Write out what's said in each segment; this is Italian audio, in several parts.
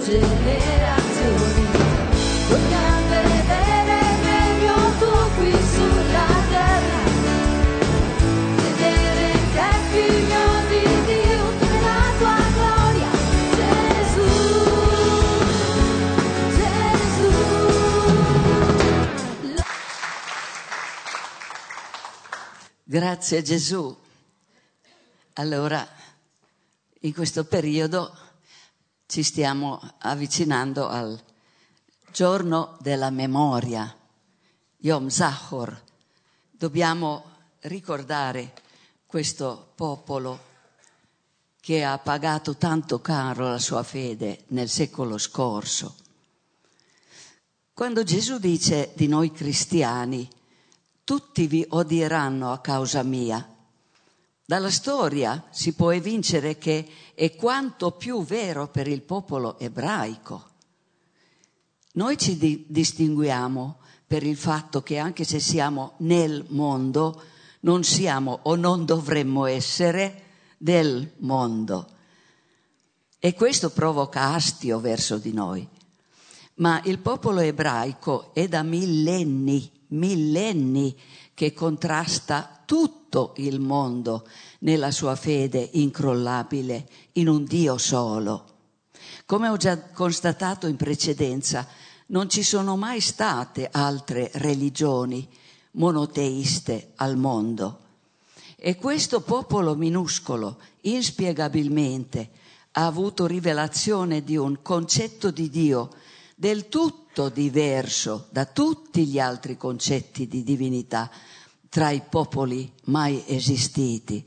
generazioni. Vogliamo vedere il regno tuo qui sulla terra, vedere che è figlio di Dio nella tua gloria. Gesù, Gesù. Grazie Gesù. Allora, in questo periodo ci stiamo avvicinando al giorno della memoria, Yom Zachor. Dobbiamo ricordare questo popolo che ha pagato tanto caro la sua fede nel secolo scorso. Quando Gesù dice di noi cristiani, tutti vi odieranno a causa mia, dalla storia si può evincere che è quanto più vero per il popolo ebraico. Noi ci distinguiamo per il fatto che anche se siamo nel mondo, non siamo o non dovremmo essere del mondo. E questo provoca astio verso di noi. Ma il popolo ebraico è da millenni che contrasta tutto il mondo nella sua fede incrollabile in un Dio solo. Come ho già constatato in precedenza, non ci sono mai state altre religioni monoteiste al mondo. E questo popolo minuscolo, inspiegabilmente, ha avuto rivelazione di un concetto di Dio del tutto diverso da tutti gli altri concetti di divinità tra i popoli mai esistiti.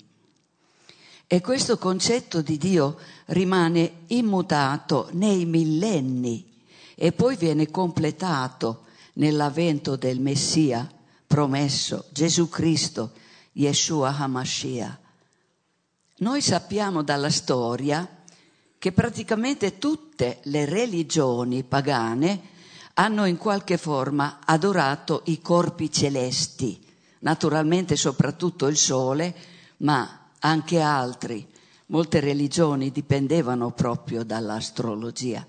E questo concetto di Dio rimane immutato nei millenni e poi viene completato nell'avvento del Messia promesso, Gesù Cristo, Yeshua HaMashiach. Noi sappiamo dalla storia che praticamente tutte le religioni pagane hanno in qualche forma adorato i corpi celesti, naturalmente soprattutto il sole, ma anche altri. Molte religioni dipendevano proprio dall'astrologia.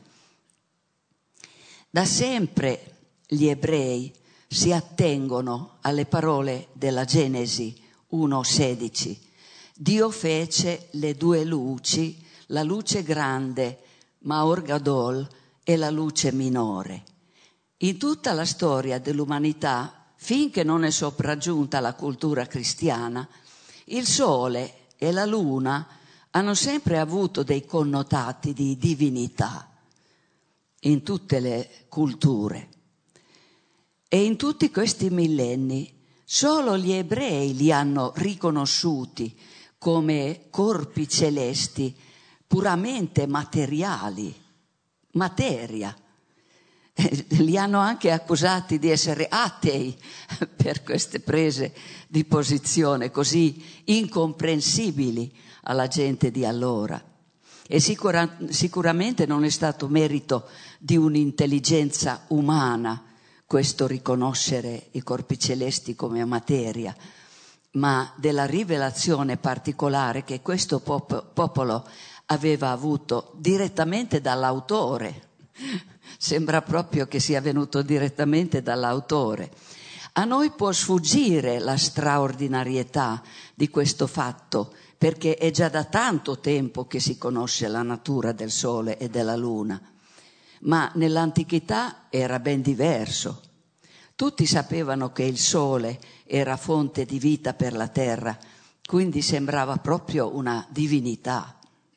Da sempre gli ebrei si attengono alle parole della Genesi 1,16. Dio fece le due luci, la luce grande, Maor Gadol, e la luce minore. In tutta la storia dell'umanità, finché non è sopraggiunta la cultura cristiana, il sole e la luna hanno sempre avuto dei connotati di divinità in tutte le culture. E in tutti questi millenni solo gli ebrei li hanno riconosciuti come corpi celesti puramente materiali, materia. Li hanno anche accusati di essere atei per queste prese di posizione così incomprensibili alla gente di allora. E sicuramente non è stato merito di un'intelligenza umana questo riconoscere i corpi celesti come materia, ma della rivelazione particolare che questo popolo aveva avuto direttamente dall'autore. Sembra proprio che sia venuto direttamente dall'autore. A noi può sfuggire la straordinarietà di questo fatto, perché è già da tanto tempo che si conosce la natura del Sole e della Luna. Ma nell'antichità era ben diverso. Tutti sapevano che il Sole era fonte di vita per la terra, quindi sembrava proprio una divinità.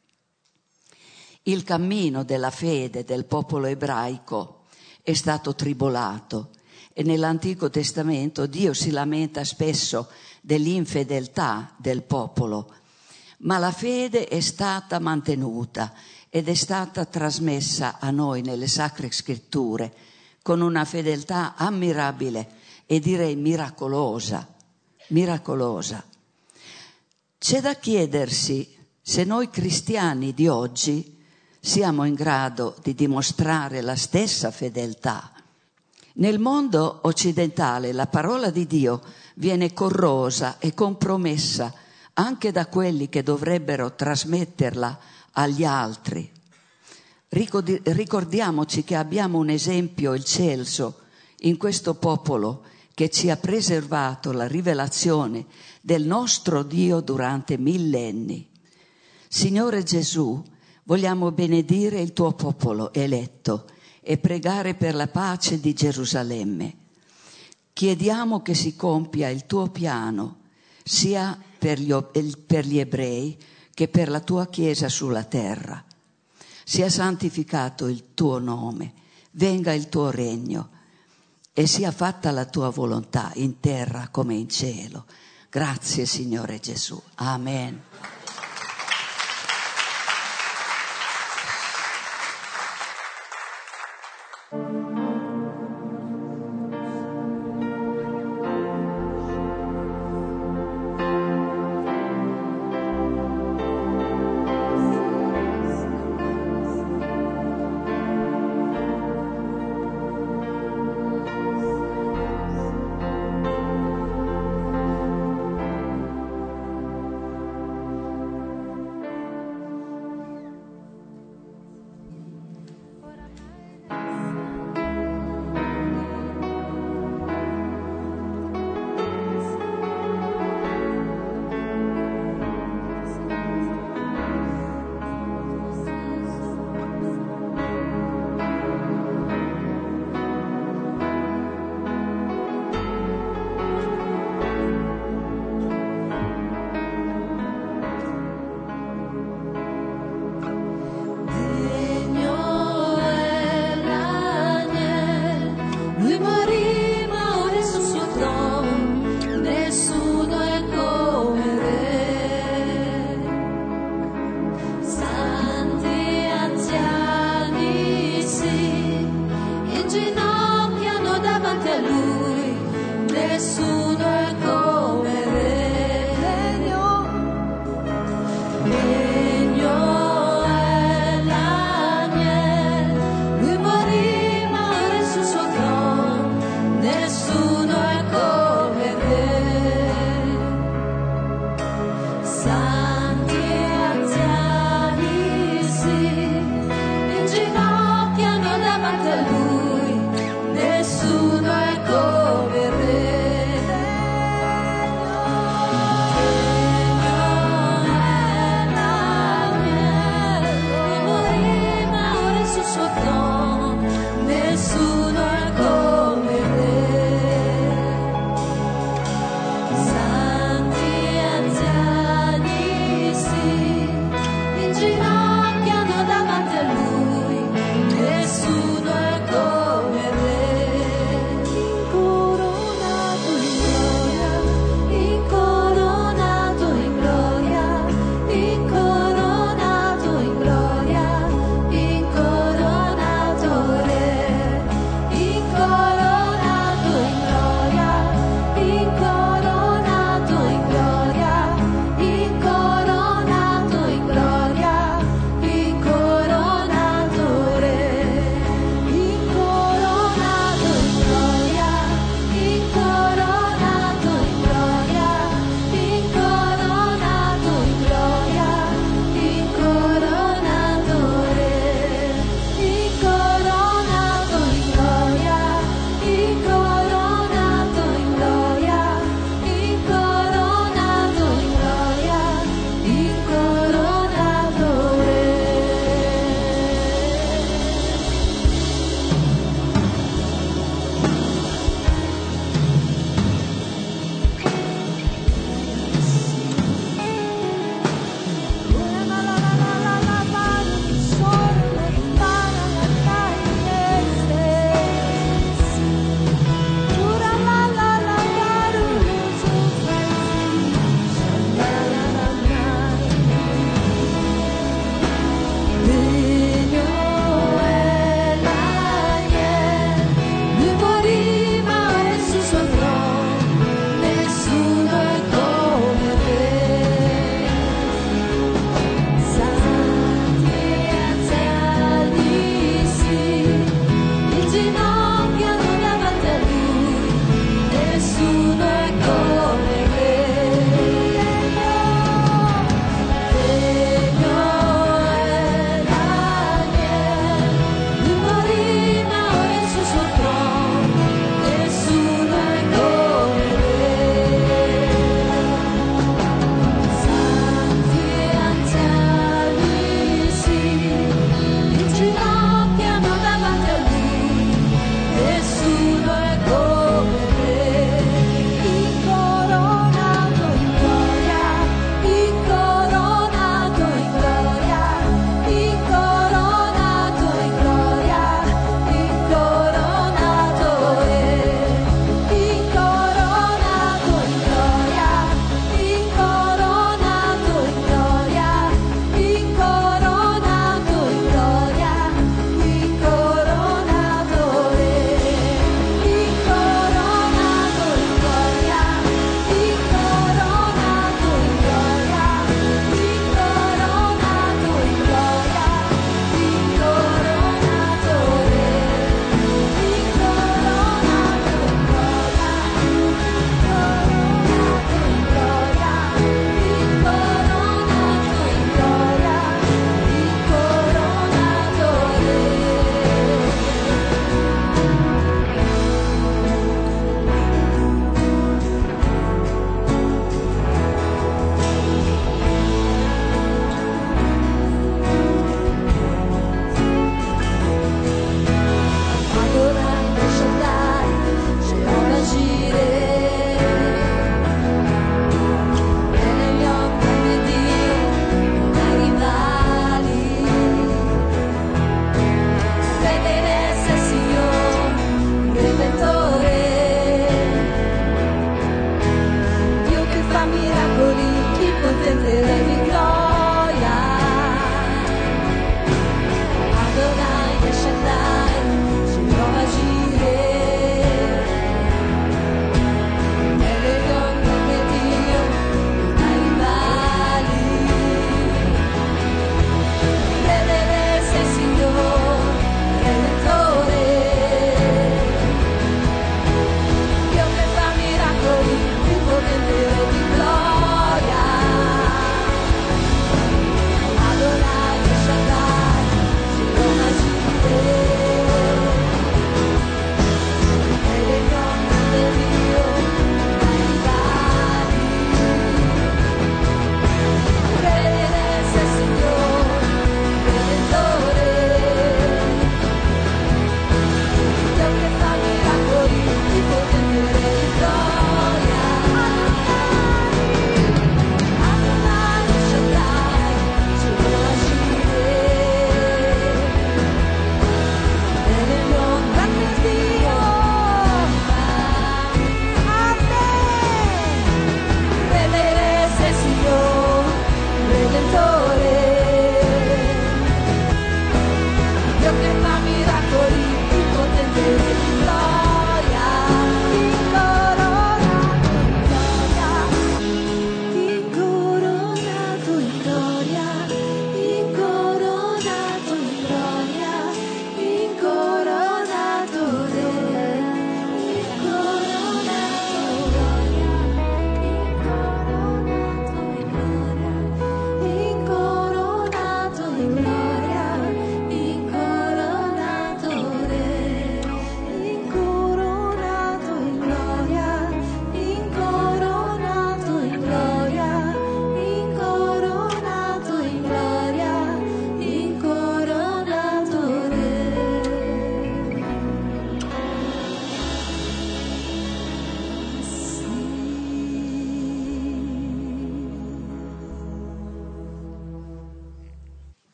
Il cammino della fede del popolo ebraico è stato tribolato e nell'Antico Testamento Dio si lamenta spesso dell'infedeltà del popolo, ma la fede è stata mantenuta ed è stata trasmessa a noi nelle Sacre Scritture con una fedeltà ammirabile e direi miracolosa. C'è da chiedersi se noi cristiani di oggi siamo in grado di dimostrare la stessa fedeltà. Nel mondo occidentale la parola di Dio viene corrosa e compromessa anche da quelli che dovrebbero trasmetterla agli altri. Ricordiamoci che abbiamo un esempio eccelso in questo popolo che ci ha preservato la rivelazione del nostro Dio durante millenni. Signore Gesù, vogliamo benedire il tuo popolo eletto e pregare per la pace di Gerusalemme. Chiediamo che si compia il tuo piano sia per gli ebrei che per la tua Chiesa sulla terra. Sia santificato il tuo nome, venga il tuo regno e sia fatta la tua volontà in terra come in cielo. Grazie Signore Gesù. Amen.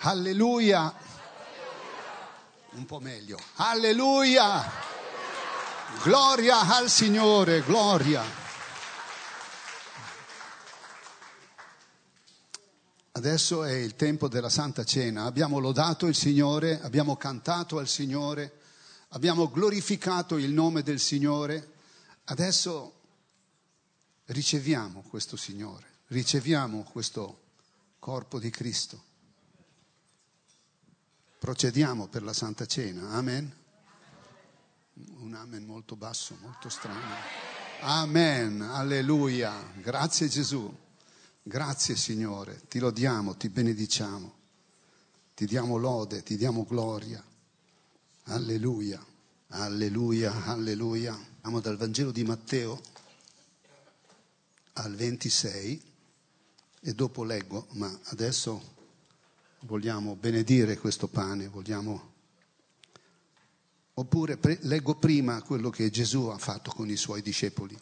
Alleluia. Un po' meglio. Alleluia. Gloria al Signore, gloria. Adesso è il tempo della Santa Cena. Abbiamo lodato il Signore, abbiamo cantato al Signore, abbiamo glorificato il nome del Signore. Adesso riceviamo questo Signore, riceviamo questo corpo di Cristo. Procediamo per la Santa Cena. Amen. Un amen molto basso, molto strano. Amen. Alleluia. Grazie Gesù. Grazie Signore, ti lodiamo, ti benediciamo, ti diamo lode, ti diamo gloria. Alleluia, alleluia, alleluia. Andiamo dal Vangelo di Matteo al 26 e dopo leggo, ma adesso vogliamo benedire questo pane, oppure leggo prima quello che Gesù ha fatto con i suoi discepoli.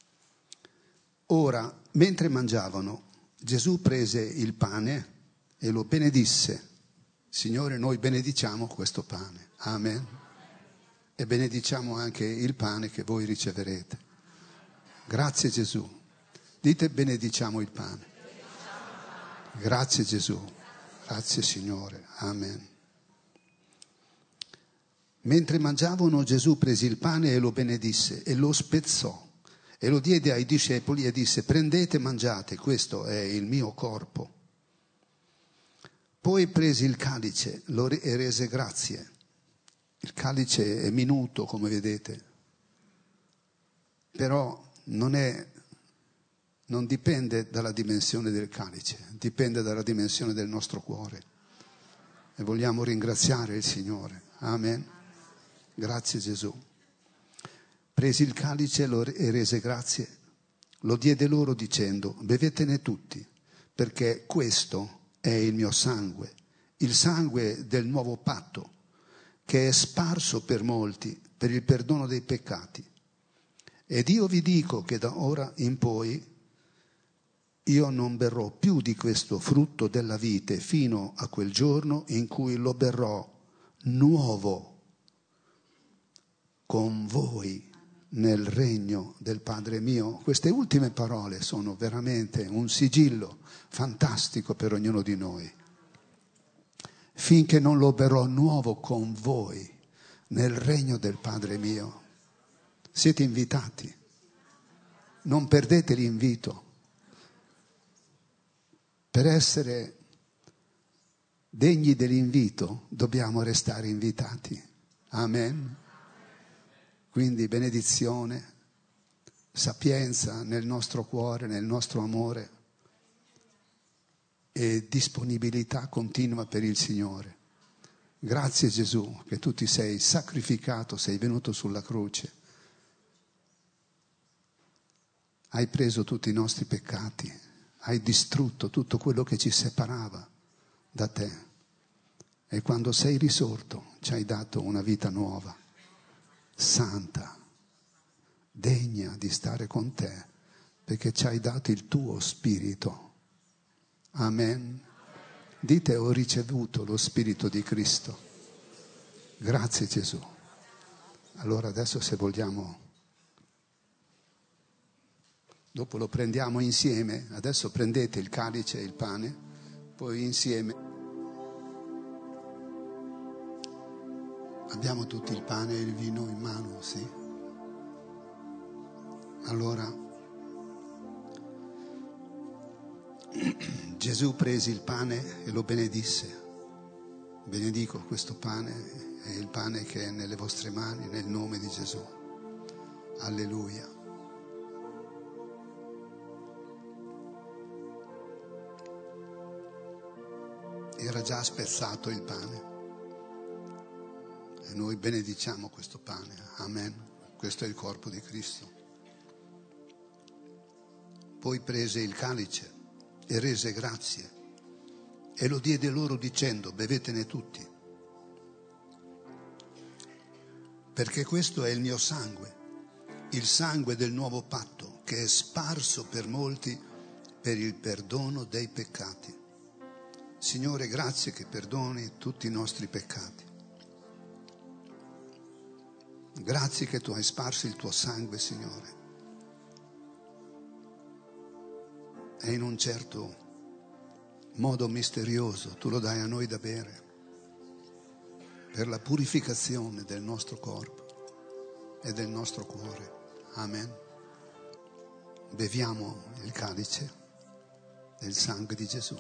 Ora, mentre mangiavano, Gesù prese il pane e lo benedisse. Signore, noi benediciamo questo pane. Amen. E benediciamo anche il pane che voi riceverete. Grazie Gesù. Dite benediciamo il pane. Grazie Gesù. Grazie Signore. Amen. Mentre mangiavano, Gesù prese il pane e lo benedisse e lo spezzò. E lo diede ai discepoli e disse: prendete e mangiate, questo è il mio corpo. Poi prese il calice e rese grazie. Il calice è minuto, come vedete, però non dipende dalla dimensione del calice, dipende dalla dimensione del nostro cuore. E vogliamo ringraziare il Signore. Amen. Grazie Gesù. Prese il calice e rese grazie, lo diede loro dicendo: bevetene tutti, perché questo è il mio sangue, il sangue del nuovo patto, che è sparso per molti per il perdono dei peccati. Ed io vi dico che da ora in poi io non berrò più di questo frutto della vite fino a quel giorno in cui lo berrò nuovo con voi nel regno del Padre mio. Queste ultime parole sono veramente un sigillo fantastico per ognuno di noi. Finché non lo berrò nuovo con voi nel regno del Padre mio. Siete invitati. Non perdete l'invito. Per essere degni dell'invito dobbiamo restare invitati. Amen. Quindi benedizione, sapienza nel nostro cuore, nel nostro amore e disponibilità continua per il Signore. Grazie Gesù che tu ti sei sacrificato, sei venuto sulla croce. Hai preso tutti i nostri peccati, hai distrutto tutto quello che ci separava da te. E quando sei risorto ci hai dato una vita nuova. Santa, degna di stare con te, perché ci hai dato il tuo spirito. Amen. Dite: ho ricevuto lo spirito di Cristo. Grazie Gesù. Allora adesso, se vogliamo, dopo lo prendiamo insieme. Adesso prendete il calice e il pane, poi insieme. Abbiamo tutti il pane e il vino in mano, sì? Allora, Gesù prese il pane e lo benedisse. Benedico questo pane, è il pane che è nelle vostre mani, nel nome di Gesù. Alleluia. Era già spezzato il pane. E noi benediciamo questo pane. Amen. Questo è il corpo di Cristo. Poi prese il calice e rese grazie e lo diede loro dicendo: bevetene tutti, perché questo è il mio sangue, il sangue del nuovo patto, che è sparso per molti per il perdono dei peccati. Signore, grazie che perdoni tutti i nostri peccati. Grazie che tu hai sparso il tuo sangue, Signore. E in un certo modo misterioso tu lo dai a noi da bere per la purificazione del nostro corpo e del nostro cuore. Amen. Beviamo il calice del sangue di Gesù.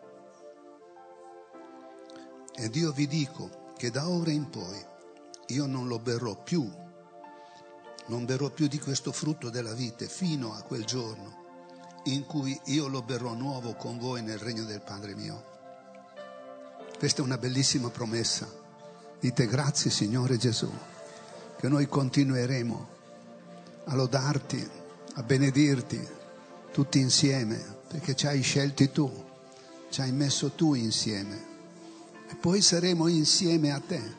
Ed io vi dico che da ora in poi io non lo berrò più, non berrò più di questo frutto della vite fino a quel giorno in cui io lo berrò nuovo con voi nel regno del Padre mio. Questa è una bellissima promessa. Dite grazie, Signore Gesù, che noi continueremo a lodarti, a benedirti tutti insieme, perché ci hai scelti tu, ci hai messo tu insieme e poi saremo insieme a te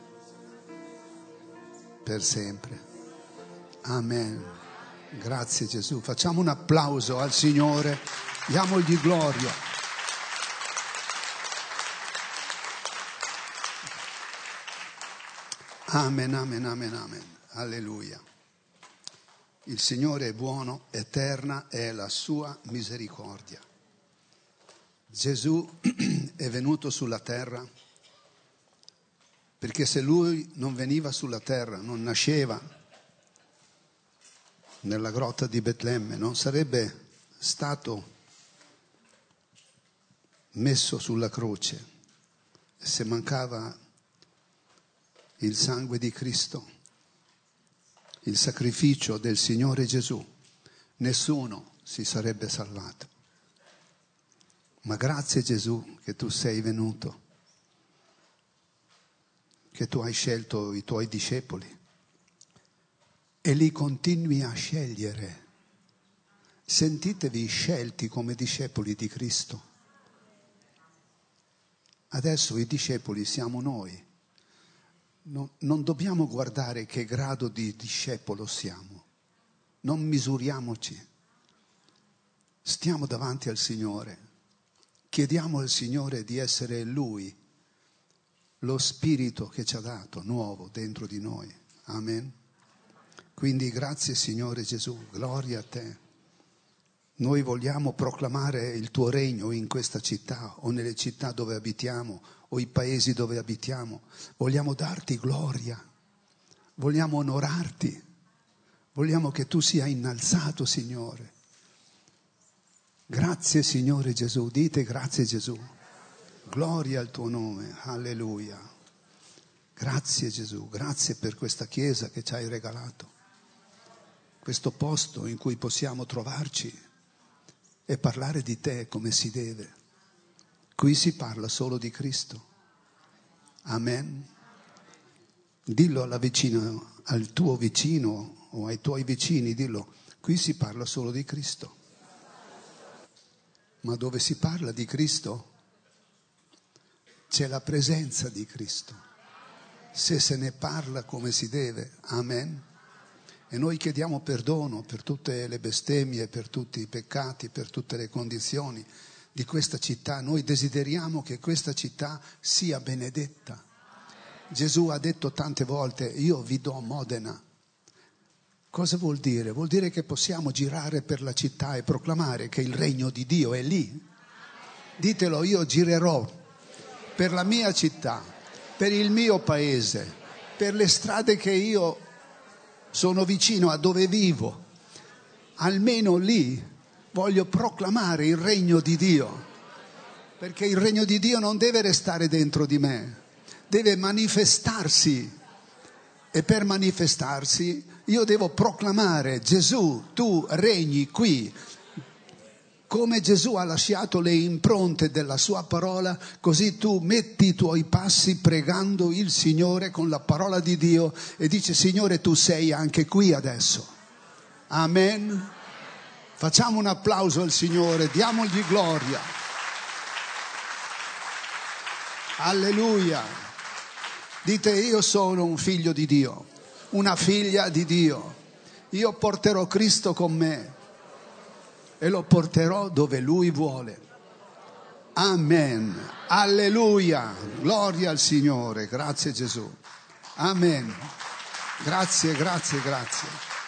per sempre. Amen. Grazie Gesù. Facciamo un applauso al Signore, diamogli gloria. Amen, amen, amen, amen. Alleluia. Il Signore è buono, eterna è la sua misericordia. Gesù è venuto sulla terra perché se Lui non veniva sulla terra, non nasceva nella grotta di Betlemme, non sarebbe stato messo sulla croce. E se mancava il sangue di Cristo, il sacrificio del Signore Gesù, nessuno si sarebbe salvato. Ma grazie Gesù che tu sei venuto, che tu hai scelto i tuoi discepoli e li continui a scegliere. Sentitevi scelti come discepoli di Cristo. Adesso i discepoli siamo noi. Non dobbiamo guardare che grado di discepolo siamo. Non misuriamoci. Stiamo davanti al Signore. Chiediamo al Signore di essere Lui, lo Spirito che ci ha dato, nuovo, dentro di noi. Amen. Quindi grazie Signore Gesù, gloria a Te. Noi vogliamo proclamare il Tuo regno in questa città o nelle città dove abitiamo o i paesi dove abitiamo. Vogliamo darti gloria, vogliamo onorarti, vogliamo che Tu sia innalzato, Signore. Grazie Signore Gesù, dite grazie Gesù, gloria al Tuo nome, alleluia. Grazie Gesù, grazie per questa chiesa che ci hai regalato, questo posto in cui possiamo trovarci e parlare di Te come si deve. Qui si parla solo di Cristo. Amen. Dillo alla vicina, al tuo vicino o ai tuoi vicini, dillo, qui si parla solo di Cristo. Ma dove si parla di Cristo c'è la presenza di Cristo. Se se ne parla come si deve. Amen. E noi chiediamo perdono per tutte le bestemmie, per tutti i peccati, per tutte le condizioni di questa città. Noi desideriamo che questa città sia benedetta. Gesù ha detto tante volte, io vi do Modena. Cosa vuol dire? Vuol dire che possiamo girare per la città e proclamare che il regno di Dio è lì. Ditelo, io girerò per la mia città, per il mio paese, per le strade che io sono vicino a dove vivo. Almeno lì voglio proclamare il regno di Dio, perché il regno di Dio non deve restare dentro di me, deve manifestarsi. E per manifestarsi io devo proclamare, Gesù, tu regni qui. Come Gesù ha lasciato le impronte della sua parola, così tu metti i tuoi passi pregando il Signore con la parola di Dio e dici, Signore, tu sei anche qui adesso. Amen. Facciamo un applauso al Signore, diamogli gloria. Alleluia. Dite, io sono un figlio di Dio, una figlia di Dio. Io porterò Cristo con me e lo porterò dove Lui vuole. Amen. Alleluia. Gloria al Signore. Grazie Gesù. Amen. Grazie, grazie, grazie.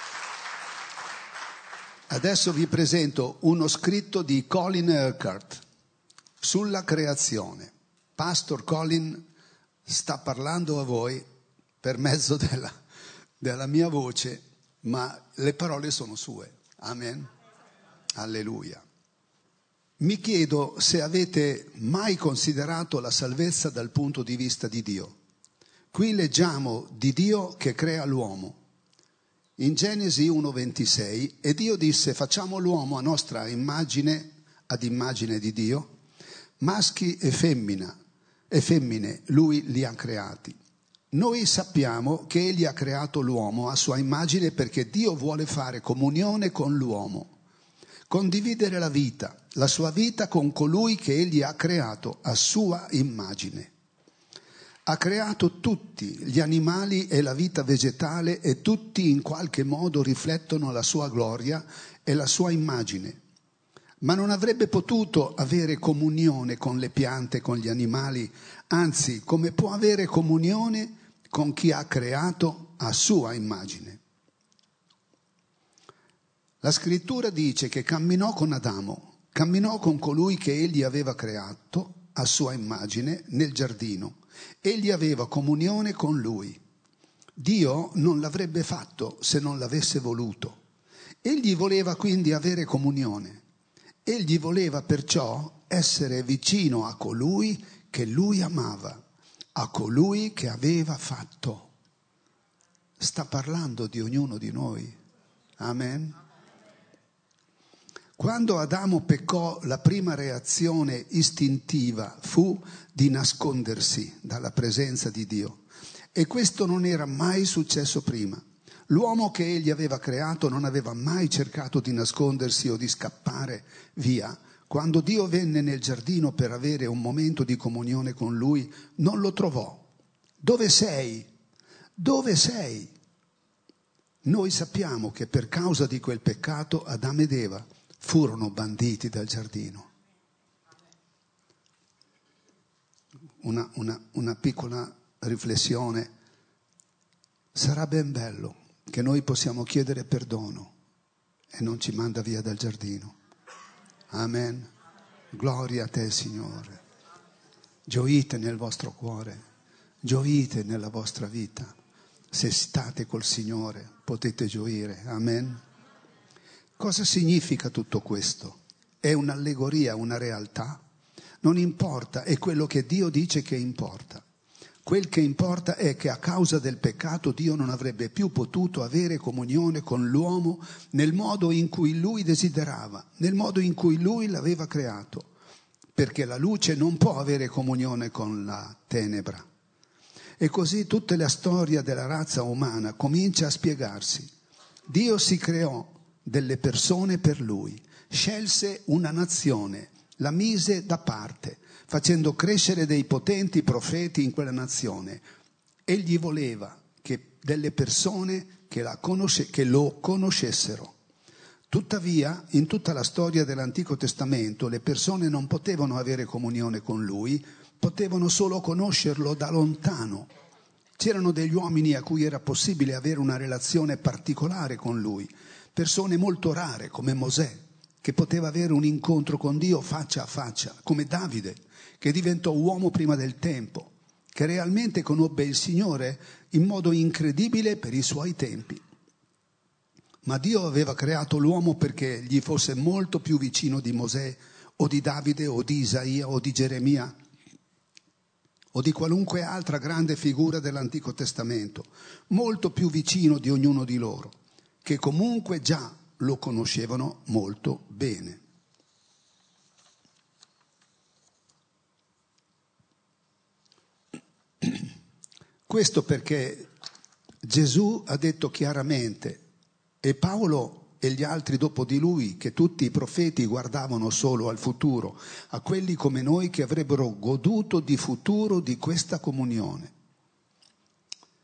Adesso vi presento uno scritto di Colin Urquhart sulla creazione. Pastor Colin sta parlando a voi per mezzo della mia voce, ma le parole sono sue. Amen. Alleluia. Mi chiedo se avete mai considerato la salvezza dal punto di vista di Dio. Qui leggiamo di Dio che crea l'uomo. In Genesi 1:26, e Dio disse: facciamo l'uomo a nostra immagine, ad immagine di Dio, maschi e femmine, lui li ha creati. Noi sappiamo che Egli ha creato l'uomo a sua immagine perché Dio vuole fare comunione con l'uomo, condividere la sua vita con colui che Egli ha creato a sua immagine. Ha creato tutti gli animali e la vita vegetale e tutti in qualche modo riflettono la sua gloria e la sua immagine. Ma non avrebbe potuto avere comunione con le piante, con gli animali, anzi, come può avere comunione con chi ha creato a sua immagine? La scrittura dice che camminò con Adamo, camminò con colui che egli aveva creato a sua immagine nel giardino. Egli aveva comunione con lui. Dio non l'avrebbe fatto se non l'avesse voluto. Egli voleva quindi avere comunione. Egli voleva perciò essere vicino a colui che lui amava, a colui che aveva fatto. Sta parlando di ognuno di noi. Amen. Quando Adamo peccò, la prima reazione istintiva fu di nascondersi dalla presenza di Dio. E questo non era mai successo prima. L'uomo che egli aveva creato non aveva mai cercato di nascondersi o di scappare via. Quando Dio venne nel giardino per avere un momento di comunione con lui, non lo trovò. Dove sei? Dove sei? Noi sappiamo che per causa di quel peccato Adamo ed Eva furono banditi dal giardino. Una piccola riflessione. Sarà ben bello che noi possiamo chiedere perdono e non ci manda via dal giardino. Amen. Gloria a te, Signore. Gioite nel vostro cuore, gioite nella vostra vita. Se state col Signore potete gioire. Amen. Cosa significa tutto questo? È un'allegoria, una realtà? Non importa, è quello che Dio dice che importa. Quel che importa è che a causa del peccato Dio non avrebbe più potuto avere comunione con l'uomo nel modo in cui lui desiderava, nel modo in cui lui l'aveva creato, perché la luce non può avere comunione con la tenebra. E così tutta la storia della razza umana comincia a spiegarsi. Dio si creò delle persone per lui, scelse una nazione, la mise da parte, facendo crescere dei potenti profeti in quella nazione. Egli voleva che delle persone che lo conoscessero. Tuttavia, in tutta la storia dell'Antico Testamento, le persone non potevano avere comunione con lui, potevano solo conoscerlo da lontano. C'erano degli uomini a cui era possibile avere una relazione particolare con lui, persone molto rare come Mosè, che poteva avere un incontro con Dio faccia a faccia, come Davide, che diventò uomo prima del tempo, che realmente conobbe il Signore in modo incredibile per i suoi tempi. Ma Dio aveva creato l'uomo perché gli fosse molto più vicino di Mosè, o di Davide, o di Isaia, o di Geremia, o di qualunque altra grande figura dell'Antico Testamento, molto più vicino di ognuno di loro, che comunque già lo conoscevano molto bene. Questo perché Gesù ha detto chiaramente, e Paolo e gli altri dopo di lui, che tutti i profeti guardavano solo al futuro, a quelli come noi che avrebbero goduto di futuro di questa comunione.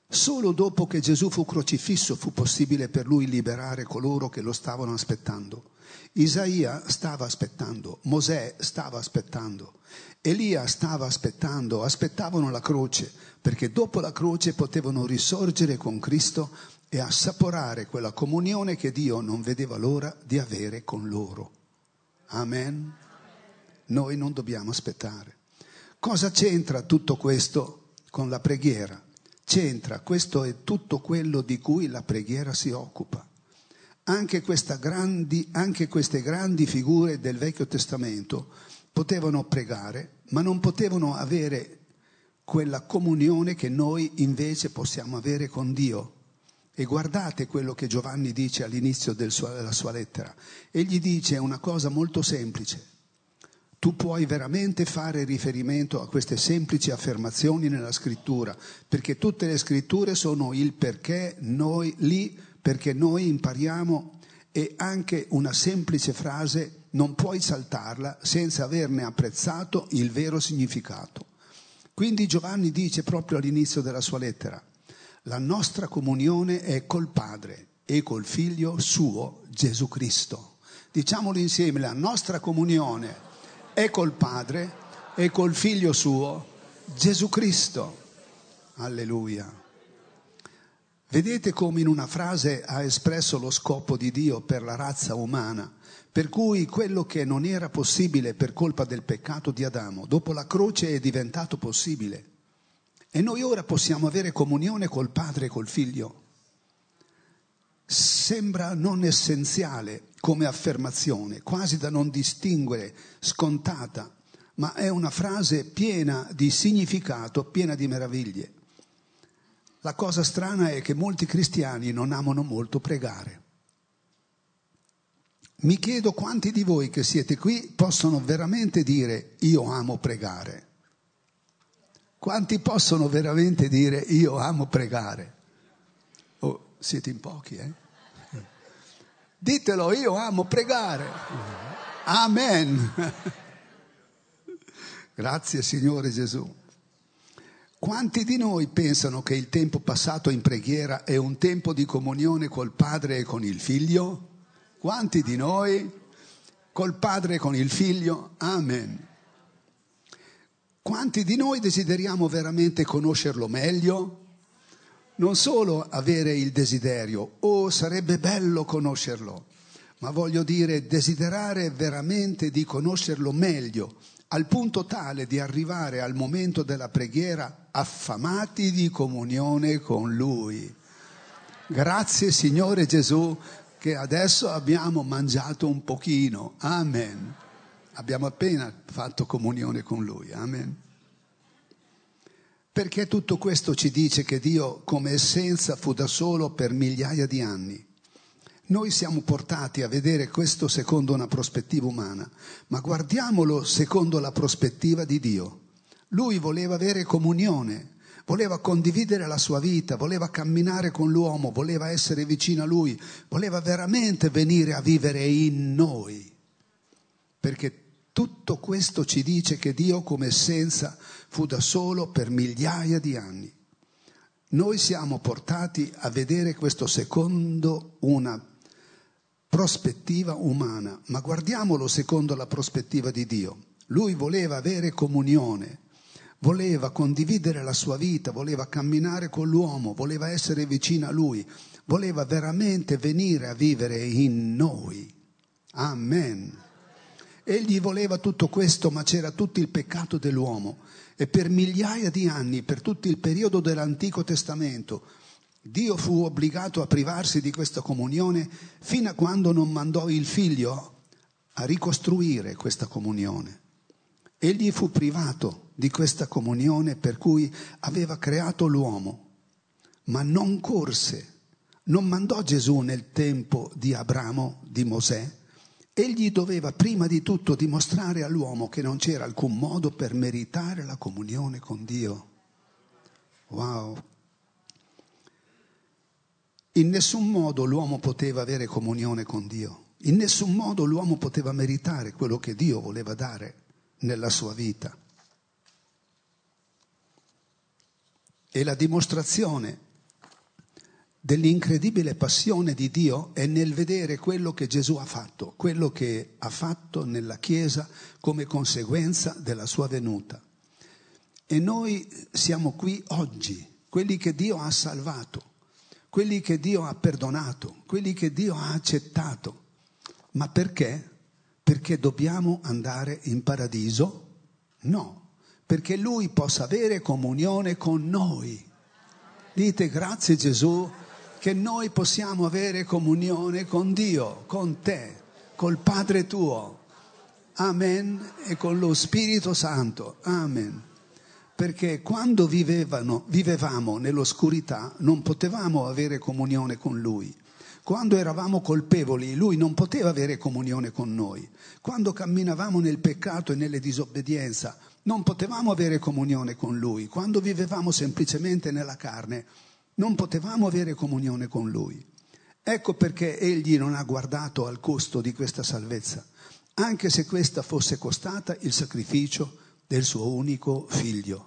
Solo dopo che Gesù fu crocifisso fu possibile per lui liberare coloro che lo stavano aspettando. Isaia stava aspettando, Mosè stava aspettando, Elia stava aspettando, aspettavano la croce, perché dopo la croce potevano risorgere con Cristo e assaporare quella comunione che Dio non vedeva l'ora di avere con loro. Amen? Noi non dobbiamo aspettare. Cosa c'entra tutto questo con la preghiera? C'entra, questo è tutto quello di cui la preghiera si occupa. Anche queste grandi figure del Vecchio Testamento potevano pregare, ma non potevano avere quella comunione che noi invece possiamo avere con Dio. E guardate quello che Giovanni dice all'inizio della sua lettera. Egli dice una cosa molto semplice. Tu puoi veramente fare riferimento a queste semplici affermazioni nella scrittura, perché tutte le scritture sono il perché noi impariamo, e anche una semplice frase non puoi saltarla senza averne apprezzato il vero significato. Quindi Giovanni dice proprio all'inizio della sua lettera: la nostra comunione è col Padre e col Figlio suo Gesù Cristo. Diciamolo insieme: la nostra comunione è col Padre e col Figlio suo Gesù Cristo. Alleluia. Vedete come in una frase ha espresso lo scopo di Dio per la razza umana, per cui quello che non era possibile per colpa del peccato di Adamo, dopo la croce è diventato possibile. E noi ora possiamo avere comunione col Padre e col Figlio. Sembra non essenziale come affermazione, quasi da non distinguere, scontata, ma è una frase piena di significato, piena di meraviglie. La cosa strana è che molti cristiani non amano molto pregare. Mi chiedo quanti di voi che siete qui possono veramente dire io amo pregare. Quanti possono veramente dire io amo pregare? Oh, siete in pochi, eh? Ditelo, io amo pregare. Amen. Grazie Signore Gesù. Quanti di noi pensano che il tempo passato in preghiera è un tempo di comunione col Padre e con il Figlio? Quanti di noi? Col Padre e con il Figlio? Amen. Quanti di noi desideriamo veramente conoscerlo meglio? Non solo avere il desiderio, sarebbe bello conoscerlo, ma voglio dire desiderare veramente di conoscerlo meglio, al punto tale di arrivare al momento della preghiera affamati di comunione con Lui. Grazie Signore Gesù che adesso abbiamo mangiato un pochino. Amen. Abbiamo appena fatto comunione con Lui. Amen. Perché tutto questo ci dice che Dio come essenza fu da solo per migliaia di anni. Noi siamo portati a vedere questo secondo una prospettiva umana, ma guardiamolo secondo la prospettiva di Dio. Lui voleva avere comunione, voleva condividere la sua vita, voleva camminare con l'uomo, voleva essere vicino a Lui, voleva veramente venire a vivere in noi. Perché tutto questo ci dice che Dio come essenza fu da solo per migliaia di anni. Noi siamo portati a vedere questo secondo una prospettiva umana, ma guardiamolo secondo la prospettiva di Dio. Lui voleva avere comunione, voleva condividere la sua vita, voleva camminare con l'uomo, voleva essere vicino a Lui, voleva veramente venire a vivere in noi. Amen. Egli voleva tutto questo, ma c'era tutto il peccato dell'uomo. E per migliaia di anni, per tutto il periodo dell'Antico Testamento, Dio fu obbligato a privarsi di questa comunione fino a quando non mandò il Figlio a ricostruire questa comunione. Egli fu privato di questa comunione per cui aveva creato l'uomo, ma non corse, non mandò Gesù nel tempo di Abramo, di Mosè. Egli doveva prima di tutto dimostrare all'uomo che non c'era alcun modo per meritare la comunione con Dio. Wow! In nessun modo l'uomo poteva avere comunione con Dio. In nessun modo l'uomo poteva meritare quello che Dio voleva dare nella sua vita. E la dimostrazione dell'incredibile passione di Dio è nel vedere quello che Gesù ha fatto, quello che ha fatto nella Chiesa come conseguenza della sua venuta. E noi siamo qui oggi, quelli che Dio ha salvato, quelli che Dio ha perdonato, quelli che Dio ha accettato. Ma perché? Perché dobbiamo andare in paradiso? No, perché Lui possa avere comunione con noi. Dite grazie Gesù che noi possiamo avere comunione con Dio, con te, col Padre tuo. Amen. E con lo Spirito Santo. Amen. Perché quando vivevamo nell'oscurità non potevamo avere comunione con Lui. Quando eravamo colpevoli, Lui non poteva avere comunione con noi. Quando camminavamo nel peccato e nelle disobbedienza, non potevamo avere comunione con Lui. Quando vivevamo semplicemente nella carne, non potevamo avere comunione con Lui. Ecco perché Egli non ha guardato al costo di questa salvezza, anche se questa fosse costata il sacrificio del suo unico figlio.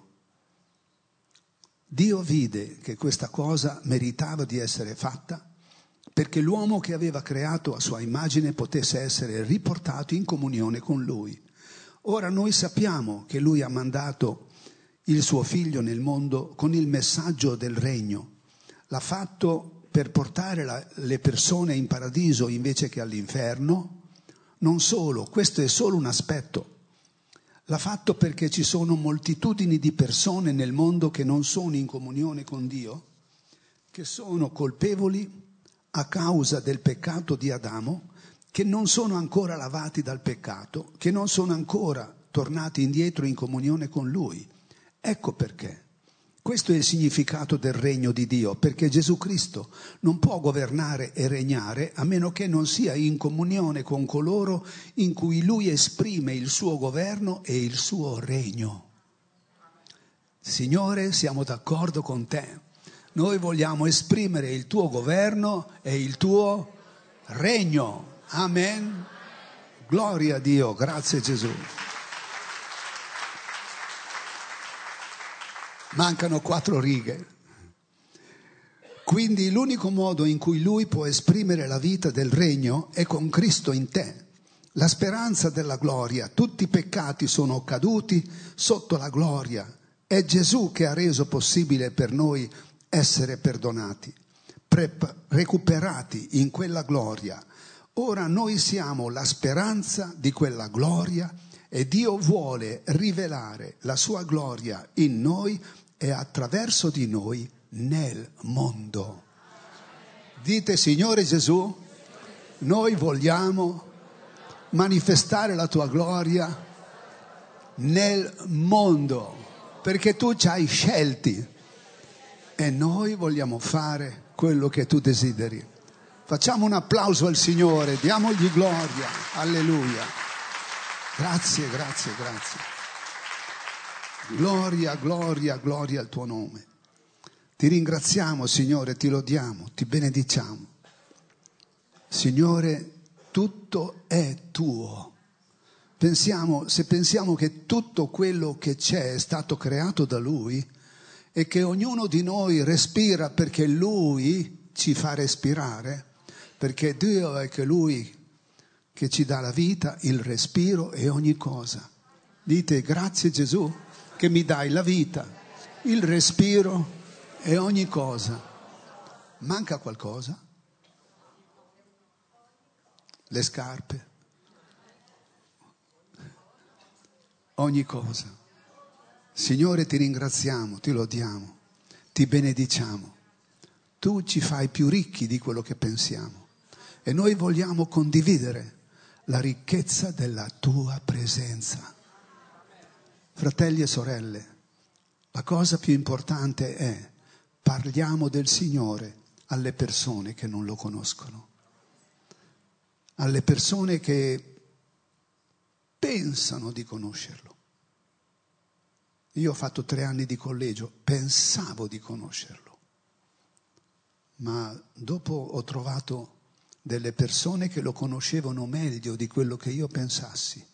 Dio vide che questa cosa meritava di essere fatta perché l'uomo che aveva creato a sua immagine potesse essere riportato in comunione con Lui. Ora noi sappiamo che Lui ha mandato il suo figlio nel mondo con il messaggio del regno. L'ha fatto per portare le persone in paradiso invece che all'inferno. Non solo, questo è solo un aspetto. L'ha fatto perché ci sono moltitudini di persone nel mondo che non sono in comunione con Dio, che sono colpevoli a causa del peccato di Adamo, che non sono ancora lavati dal peccato, che non sono ancora tornati indietro in comunione con Lui. Ecco perché. Questo è il significato del regno di Dio, perché Gesù Cristo non può governare e regnare a meno che non sia in comunione con coloro in cui Lui esprime il suo governo e il suo regno. Signore, siamo d'accordo con te. Noi vogliamo esprimere il tuo governo e il tuo regno. Amen. Gloria a Dio, grazie Gesù. Mancano 4 righe. Quindi l'unico modo in cui Lui può esprimere la vita del regno è con Cristo in te, la speranza della gloria. Tutti i peccati sono caduti sotto la gloria. È Gesù che ha reso possibile per noi essere perdonati, recuperati in quella gloria. Ora noi siamo la speranza di quella gloria e Dio vuole rivelare la sua gloria in noi e attraverso di noi nel mondo. Dite Signore Gesù, noi vogliamo manifestare la tua gloria nel mondo, perché tu ci hai scelti e noi vogliamo fare quello che tu desideri. Facciamo un applauso al Signore, diamogli gloria, alleluia. Grazie, grazie, grazie. Gloria, gloria, gloria al tuo nome. Ti ringraziamo, Signore, ti lodiamo, ti benediciamo. Signore, tutto è tuo. Se pensiamo che tutto quello che c'è è stato creato da Lui e che ognuno di noi respira perché Lui ci fa respirare, perché Dio è che Lui che ci dà la vita, il respiro e ogni cosa. Dite grazie Gesù che mi dai la vita, il respiro e ogni cosa. Manca qualcosa? Le scarpe? Ogni cosa. Signore, ti ringraziamo, ti lodiamo, ti benediciamo. Tu ci fai più ricchi di quello che pensiamo e noi vogliamo condividere la ricchezza della tua presenza. Fratelli e sorelle, la cosa più importante è parliamo del Signore alle persone che non lo conoscono, alle persone che pensano di conoscerlo. Io ho fatto 3 anni di collegio, pensavo di conoscerlo, ma dopo ho trovato delle persone che lo conoscevano meglio di quello che io pensassi.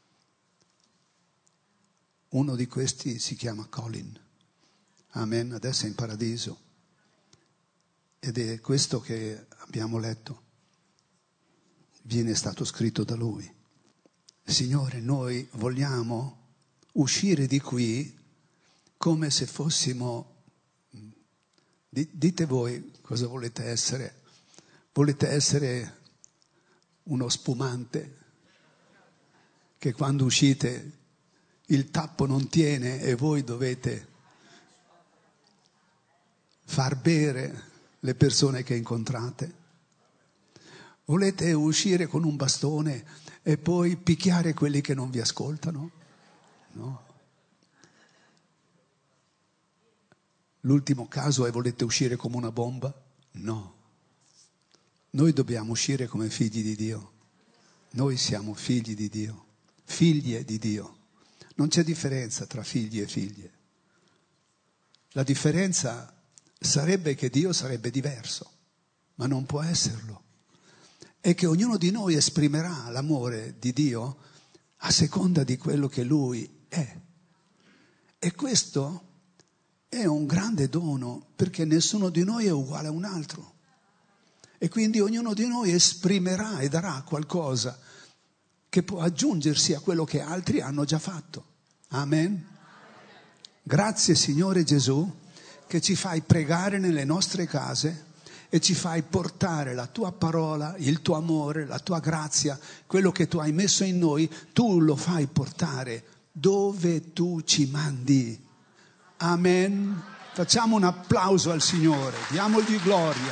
Uno di questi si chiama Colin. Amen, adesso è in paradiso. Ed è questo che abbiamo letto. Viene stato scritto da Lui. Signore, noi vogliamo uscire di qui come se fossimo... Dite voi cosa volete essere. Volete essere uno spumante che quando uscite il tappo non tiene e voi dovete far bere le persone che incontrate? Volete uscire con un bastone e poi picchiare quelli che non vi ascoltano? No. L'ultimo caso è: volete uscire come una bomba? No. Noi dobbiamo uscire come figli di Dio. Noi siamo figli di Dio, figlie di Dio. Non c'è differenza tra figli e figlie. La differenza sarebbe che Dio sarebbe diverso, ma non può esserlo. E che ognuno di noi esprimerà l'amore di Dio a seconda di quello che Lui è. E questo è un grande dono, perché nessuno di noi è uguale a un altro. E quindi ognuno di noi esprimerà e darà qualcosa che può aggiungersi a quello che altri hanno già fatto. Amen. Grazie Signore Gesù che ci fai pregare nelle nostre case e ci fai portare la tua parola, il tuo amore, la tua grazia, quello che tu hai messo in noi, tu lo fai portare dove tu ci mandi. Amen. Facciamo un applauso al Signore, diamogli gloria.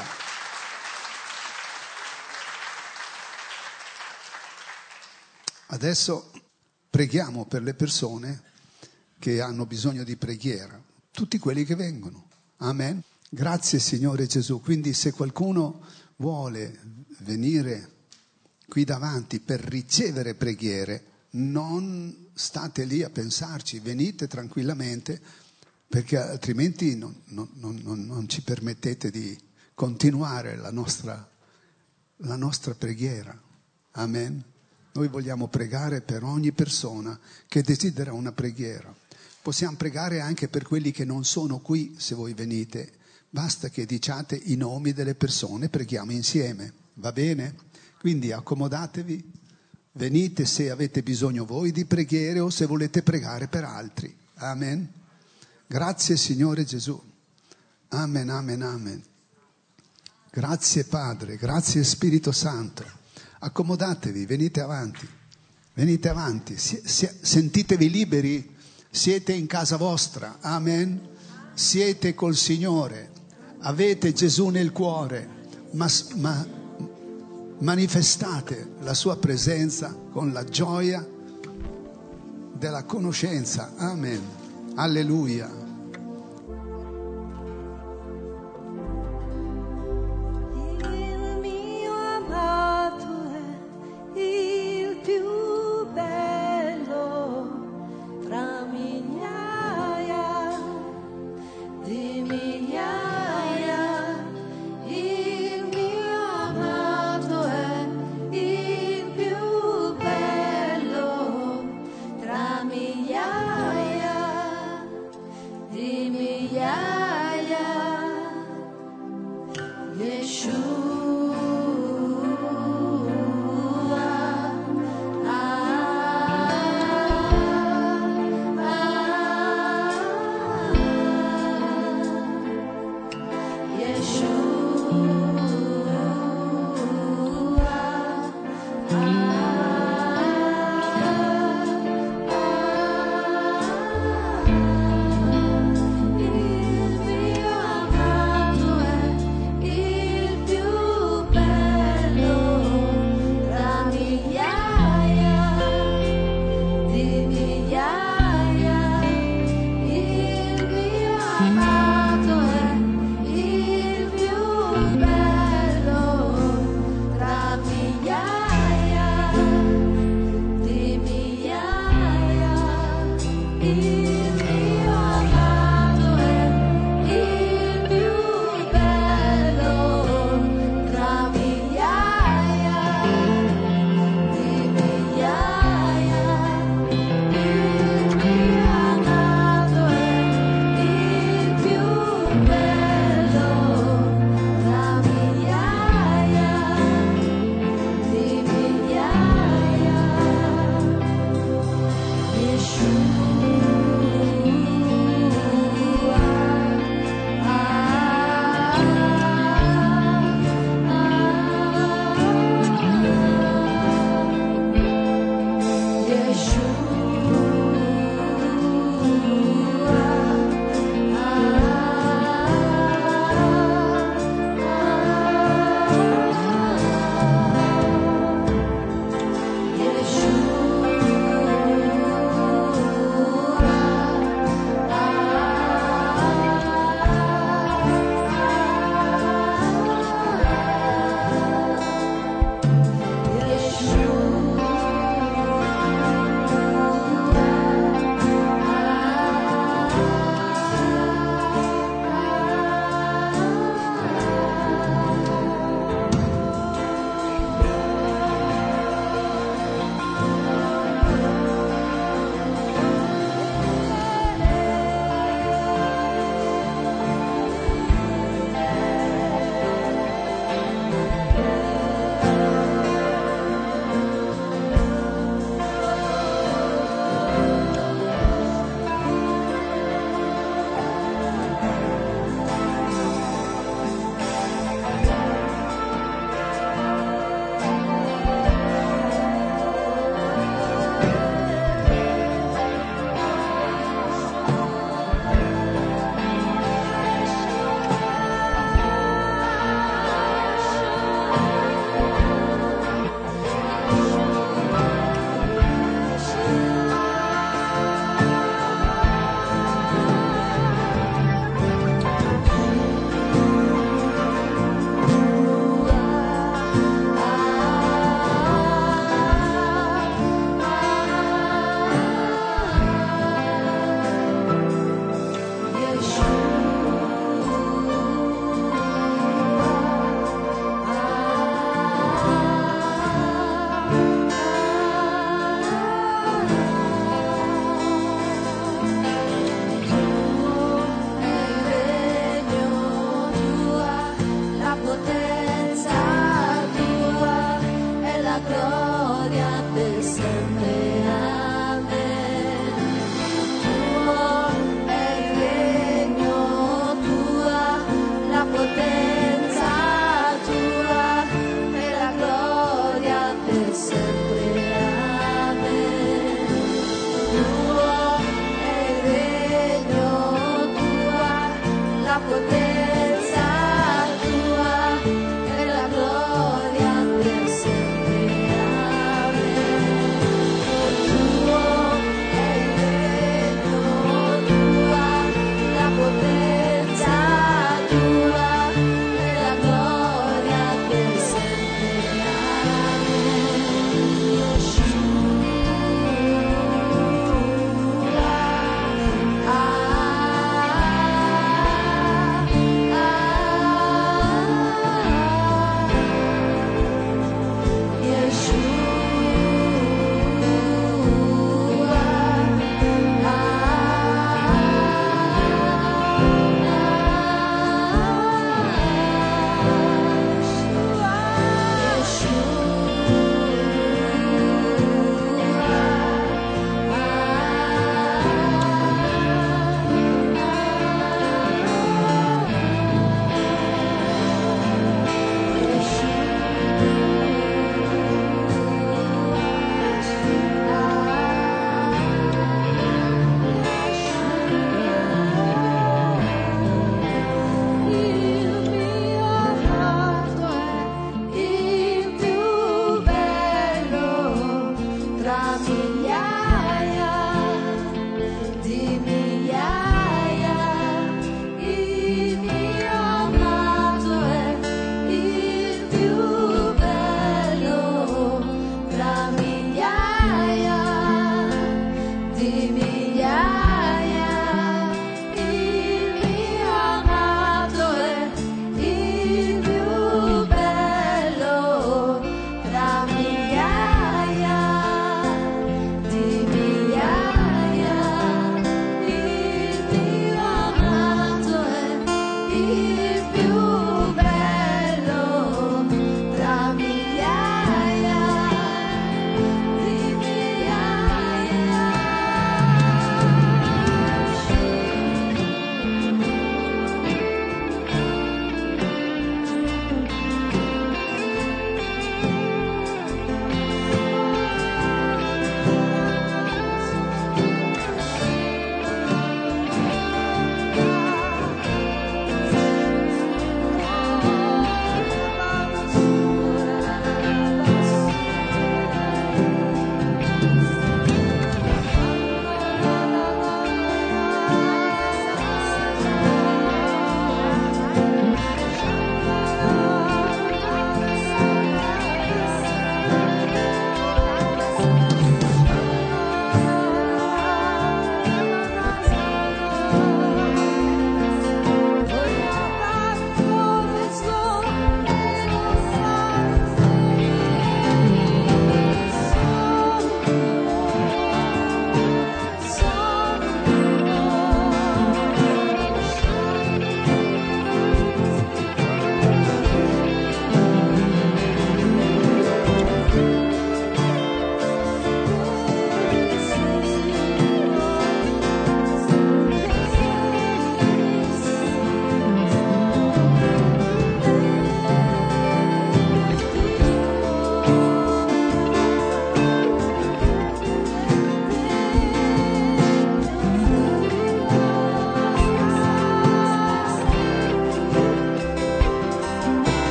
Adesso preghiamo per le persone che hanno bisogno di preghiera, tutti quelli che vengono. Amen. Grazie Signore Gesù. Quindi se qualcuno vuole venire qui davanti per ricevere preghiere, non state lì a pensarci, venite tranquillamente, perché altrimenti non ci permettete di continuare la nostra preghiera. Amen. Noi vogliamo pregare per ogni persona che desidera una preghiera. Possiamo pregare anche per quelli che non sono qui, se voi venite. Basta che diciate i nomi delle persone, preghiamo insieme. Va bene? Quindi accomodatevi, venite se avete bisogno voi di preghiere o se volete pregare per altri. Amen. Grazie Signore Gesù. Amen, amen, amen. Grazie Padre, grazie Spirito Santo. Accomodatevi, venite avanti, sentitevi liberi, siete in casa vostra, amen, siete col Signore, avete Gesù nel cuore, ma manifestate la sua presenza con la gioia della conoscenza, amen, alleluia. Yeshua.